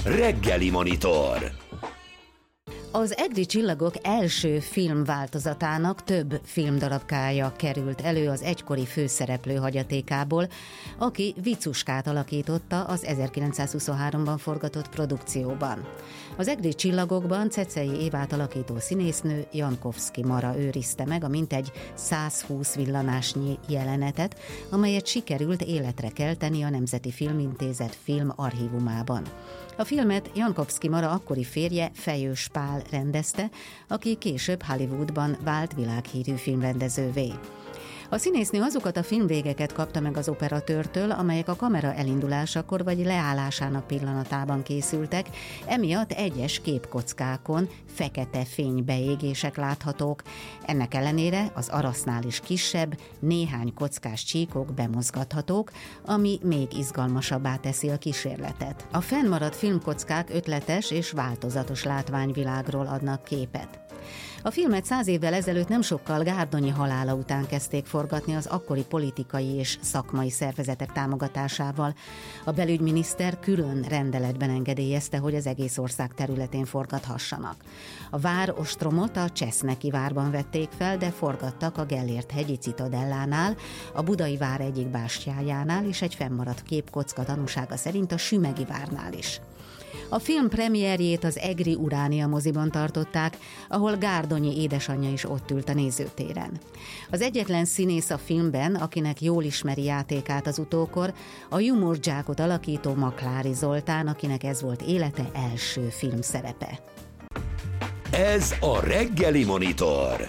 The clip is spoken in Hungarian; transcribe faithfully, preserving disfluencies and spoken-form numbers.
Reggeli Monitor. Az Egri Csillagok első filmváltozatának több filmdarabkája került elő az egykori főszereplő hagyatékából, aki Vicuskát alakította az ezerkilencszázhuszonháromban forgatott produkcióban. Az Egri Csillagokban Cecei Évát alakító színésznő Jankowski Mara őrizte meg a mintegy százhúsz villanásnyi jelenetet, amelyet sikerült életre kelteni a Nemzeti Filmintézet filmarchívumában. A filmet Jankowski Mara akkori férje, Fejős Pál rendezte, aki később Hollywoodban vált világhírű filmrendezővé. A színésznő azokat a filmvégeket kapta meg az operatőrtől, amelyek a kamera elindulásakor vagy leállásának pillanatában készültek, emiatt egyes képkockákon fekete fénybeégések láthatók. Ennek ellenére az arasznál is kisebb, néhány kockás csíkok bemozgathatók, ami még izgalmasabbá teszi a kísérletet. A fennmaradt filmkockák ötletes és változatos látványvilágról adnak képet. A filmet száz évvel ezelőtt nem sokkal Gárdonyi halála után kezdték forgatni az akkori politikai és szakmai szervezetek támogatásával. A belügyminiszter külön rendeletben engedélyezte, hogy az egész ország területén forgathassanak. A vár ostromot a Cseszmeki várban vették fel, de forgattak a Gellért-hegyi Citadellánál, a Budai vár egyik bástyájánál és egy fennmaradt képkocka tanúsága szerint a Sümegi várnál is. A film premierjét az Egri Uránia moziban tartották, ahol Gárdonyi édesanyja is ott ült a nézőtéren. Az egyetlen színész a filmben, akinek jól ismeri játékát az utókor, a Jumurdzsákot alakító Maklári Zoltán, akinek ez volt élete első filmszerepe. Ez a Reggeli Monitor.